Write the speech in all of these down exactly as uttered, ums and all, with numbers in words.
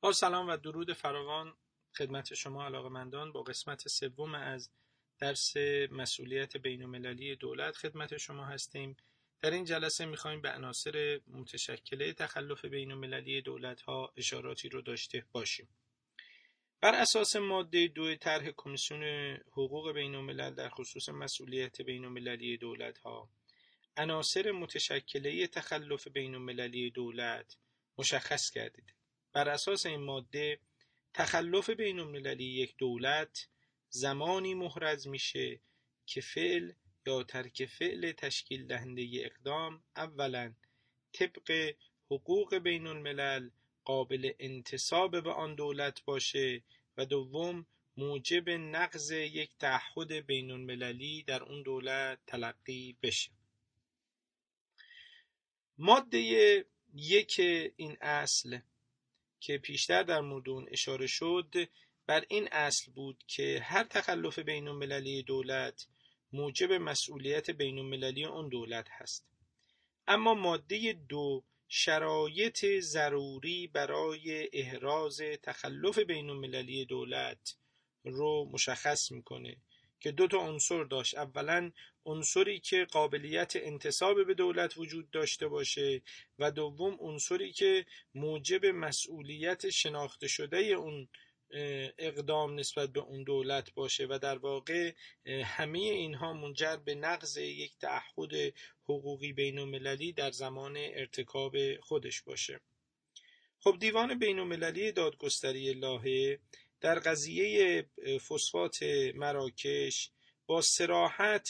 با سلام و درود فراوان خدمت شما علاقه‌مندان، با قسمت سوم از درس مسئولیت بین‌المللی دولت خدمت شما هستیم. در این جلسه می‌خوایم به عناصر متشکل تخلف بین‌المللی دولت‌ها اشاراتی رو داشته باشیم. بر اساس ماده دو طرح کمیسیون حقوق بین‌الملل در خصوص مسئولیت بین‌المللی دولت‌ها، عناصر متشکله تخلف بین‌المللی دولت مشخص گردیده. بر اساس این ماده تخلف بین‌المللی یک دولت زمانی محرز میشه که فعل یا ترک فعل تشکیل دهنده اقدام اولا طبق حقوق بین‌الملل قابل انتساب به آن دولت باشه و دوم موجب نقض یک تعهد بین‌المللی در اون دولت تلقی بشه. ماده یک این اصل که پیشتر در مورد اون اشاره شد بر این اصل بود که هر تخلف بین‌المللی دولت موجب مسئولیت بین‌المللی اون دولت هست. اما ماده دو شرایط ضروری برای احراز تخلف بین‌المللی دولت رو مشخص میکنه که دو تا عنصر داشت. اولا عنصری که قابلیت انتساب به دولت وجود داشته باشه و دوم عنصری که موجب مسئولیت شناخته شده اون اقدام نسبت به اون دولت باشه و در واقع همه اینها منجر به نقض یک تعهد حقوقی بین‌المللی در زمان ارتکاب خودش باشه. خب دیوان بین‌المللی دادگستری لاهه در قضیه فسفات مراکش با صراحت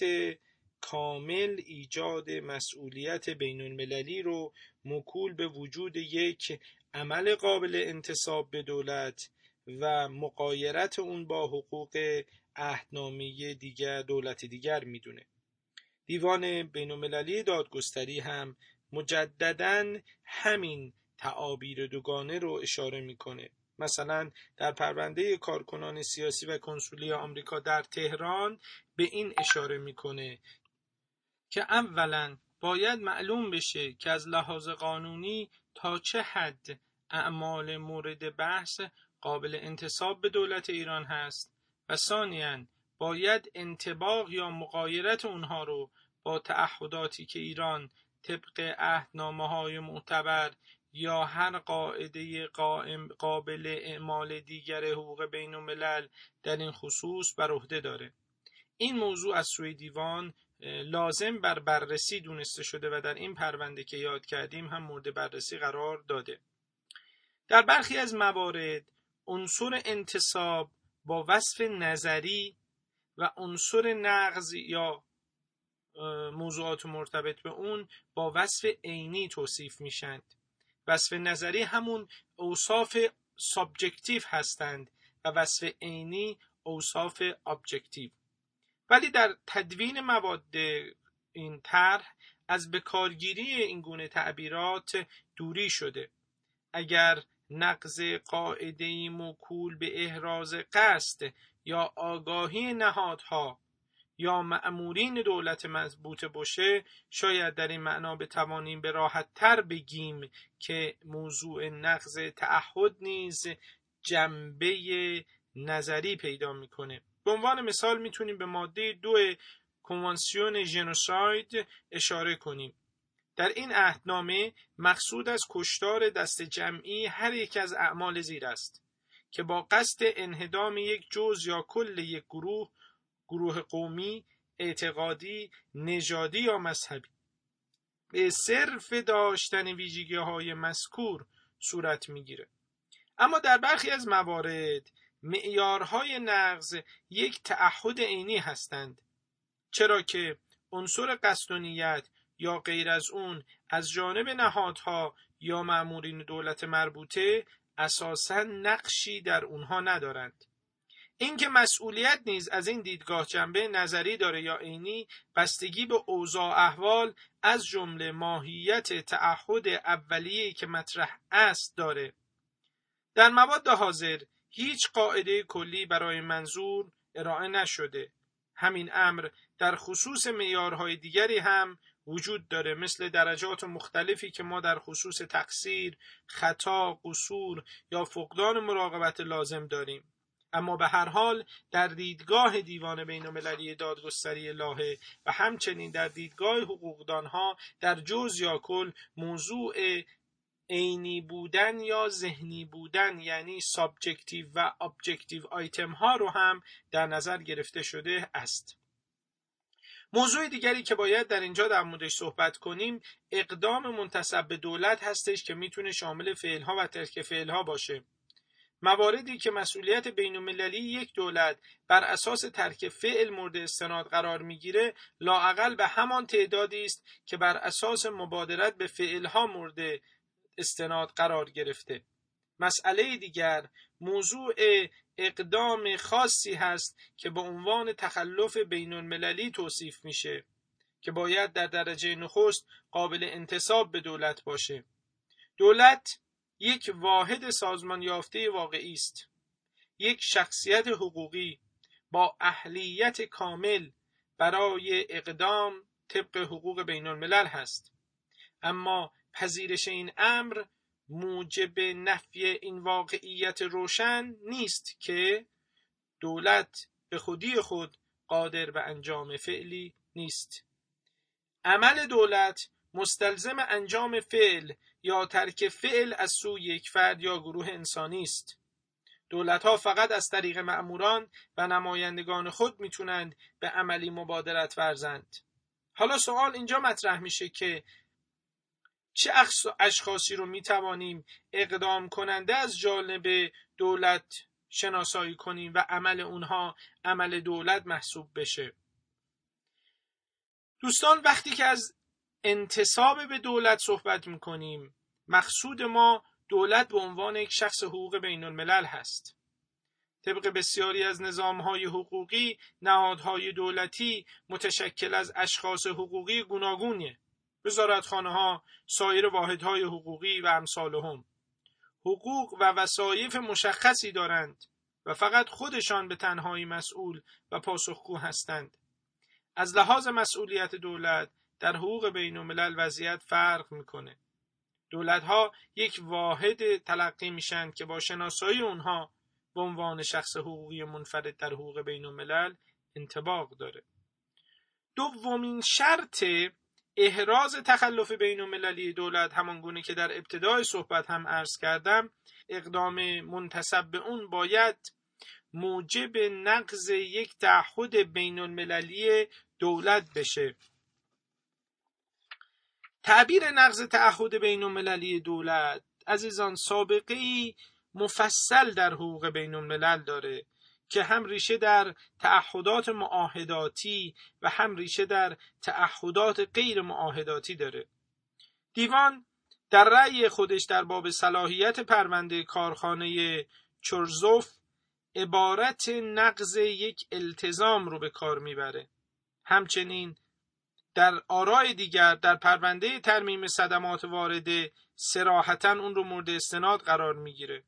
کامل ایجاد مسئولیت بین‌المللی رو موکول به وجود یک عمل قابل انتساب به دولت و مغایرت اون با حقوق عهدنامه‌ای دیگر دولت دیگر میدونه. دیوان بین‌المللی دادگستری هم مجدداً همین تعابیر دوگانه رو اشاره میکنه. مثلا در پرونده کارکنان سیاسی و کنسولی آمریکا در تهران به این اشاره میکنه که اولا باید معلوم بشه که از لحاظ قانونی تا چه حد اعمال مورد بحث قابل انتساب به دولت ایران هست و ثانیاً باید انطباق یا مغایرت اونها رو با تعهداتی که ایران طبق عهدنامه‌های معتبر یا هر قاعده قائم قابل اعمال دیگر حقوق بین‌الملل در این خصوص بر عهده داره. این موضوع از سوی دیوان لازم بر بررسی دونسته شده و در این پرونده که یاد کردیم هم مورد بررسی قرار داده. در برخی از موارد عنصر انتساب با وصف نظری و عنصر نقض یا موضوعات مرتبط به اون با وصف عینی توصیف میشند. وصف نظری همون اوصاف سابجکتیو هستند و وصف عینی اوصاف ابجکتیو. ولی در تدوین مواد این طرح از بکارگیری این گونه تعبیرات دوری شده. اگر نقض قاعده‌ای موکول به احراز قصد یا آگاهی نهادها یا مأمورین دولت مضبوط باشه، شاید در این معنا بتوانیم به راحت تر بگیم که موضوع نقض تعهد نیز جنبه نظری پیدا میکنه. به عنوان مثال میتونیم به ماده دو کنوانسیون ژنوساید اشاره کنیم. در این عهدنامه مقصود از کشتار دست جمعی هر یک از اعمال زیر است که با قصد انهدام یک جزء یا کل یک گروه گروه قومی، اعتقادی، نژادی یا مذهبی به صرف داشتن ویژگی‌های مذکور صورت میگیره. اما در برخی از موارد معیارهای نقض یک تعهد عینی هستند، چرا که عنصر قصد و نیت یا غیر از اون از جانب نهادها یا مأمورین دولت مربوطه اساساً نقشی در اونها ندارند. اینکه مسئولیت نیز از این دیدگاه جنبه نظری داره یا عینی بستگی به اوضاع احوال از جمله ماهیت تعهد اولیه‌ای که مطرح است داره. در مواد حاضر هیچ قاعده کلی برای منظور ارائه نشده. همین امر در خصوص معیارهای دیگری هم وجود داره، مثل درجات مختلفی که ما در خصوص تقصیر، خطا، قصور یا فقدان مراقبت لازم داریم. اما به هر حال در دیدگاه دیوان بین‌المللی دادگستری لاهه و همچنین در دیدگاه حقوقدانها در جز یا کل موضوع عینی بودن یا ذهنی بودن یعنی سابجکتیو و ابجکتیو آیتم ها رو هم در نظر گرفته شده است. موضوع دیگری که باید در اینجا در موردش صحبت کنیم اقدام منتسب به دولت هستش که میتونه شامل فعلها و ترک فعلها باشه. مواردی که مسئولیت بین‌المللی یک دولت بر اساس ترک فعل مورد استناد قرار میگیره لااقل به همان تعدادی است که بر اساس مبادرت به فعلها مورد استناد قرار گرفته. مسئله دیگر موضوع اقدام خاصی هست که به عنوان تخلف بین‌المللی توصیف میشه که باید در درجه نخست قابل انتساب به دولت باشه. دولت یک واحد سازمان یافته واقعی است، یک شخصیت حقوقی با اهلیت کامل برای اقدام طبق حقوق بین‌الملل هست. اما پذیرش این امر موجب نفی این واقعیت روشن نیست که دولت به خودی خود قادر به انجام فعلی نیست. عمل دولت مستلزم انجام فعل یا ترک فعل از سوی یک فرد یا گروه انسانی است. دولت‌ها فقط از طریق مأموران و نمایندگان خود میتونند به عملی مبادرت ورزند. حالا سوال اینجا مطرح میشه که چه اشخاصی رو میتوانیم اقدام کننده از جانب دولت شناسایی کنیم و عمل اونها عمل دولت محسوب بشه. دوستان وقتی که از انتساب به دولت صحبت میکنیم مقصود ما دولت به عنوان یک شخص حقوق بین الملل هست. طبق بسیاری از نظام‌های حقوقی نهادهای دولتی متشکل از اشخاص حقوقی گوناگونیه، وزارتخانه‌ها، سایر واحدهای حقوقی و امثالهم. حقوق و وظایف مشخصی دارند و فقط خودشان به تنهایی مسئول و پاسخگو هستند. از لحاظ مسئولیت دولت در حقوق بین الملل وضعیت فرق میکنه. دولت‌ها یک واحد تلقی میشن که با شناسایی اونها به عنوان شخص حقوقی منفرد در حقوق بین الملل انطباق داره. دومین شرط احراز تخلف بین المللی دولت، همانگونه که در ابتدای صحبت هم عرض کردم، اقدام منتسب به اون باید موجب نقض یک تعهد بین المللی دولت بشه. تعبیر نقض تعهد بین المللی دولت عزیزان سابقه‌ای مفصل در حقوق بین الملل داره که هم ریشه در تعهدات معاهداتی و هم ریشه در تعهدات غیر معاهداتی داره. دیوان در رأی خودش در باب صلاحیت پرونده کارخانه چرزوف عبارت نقض یک التزام رو به کار میبره. همچنین در آراء دیگر در پرونده ترمیم صدمات وارده صراحتاً اون رو مورد استناد قرار میگیره.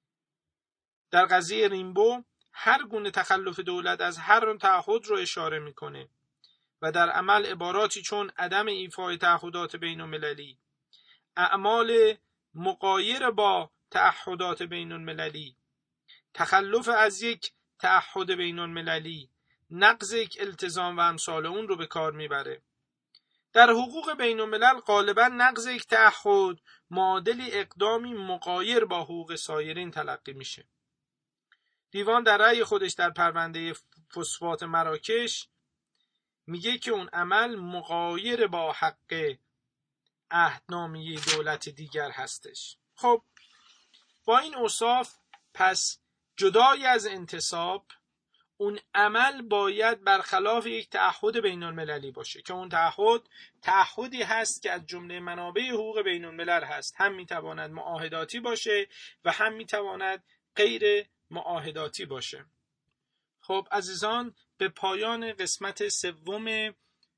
در قضیه ریمبو هر گونه تخلف دولت از هر تعهد رو اشاره میکنه و در عمل عباراتی چون عدم ایفای تعهدات بین المللی، اعمال مغایر با تعهدات بین المللی، تخلف از یک تعهد بین المللی، نقض یک التزام و امثال اون رو به کار میبره. در حقوق بین الملل غالبا نقض یک تعهد معادل اقدامی مغایر با حقوق سایرین تلقی میشه. دیوان در رأی خودش در پرونده فسفات مراکش میگه که اون عمل مغایر با حق عهدنامه دولت دیگر هستش. خب با این اوصاف پس جدای از انتصاب اون عمل باید برخلاف یک تعهد بین المللی باشه که اون تعهد تعهدی هست که از جمله منابع حقوق بین الملل هست. هم میتواند معاهداتی باشه و هم میتواند غیر معاهداتی باشه. خب عزیزان به پایان قسمت سوم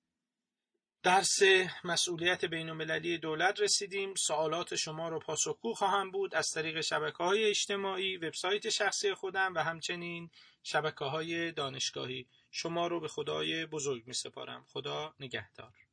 درس مسئولیت بین المللی دولت رسیدیم. سوالات شما رو پاسخگو خواهم بود از طریق شبکه‌های اجتماعی، وبسایت شخصی خودم و همچنین شبکه‌های دانشگاهی. شما رو به خدای بزرگ می سپارم. خدا نگهدار.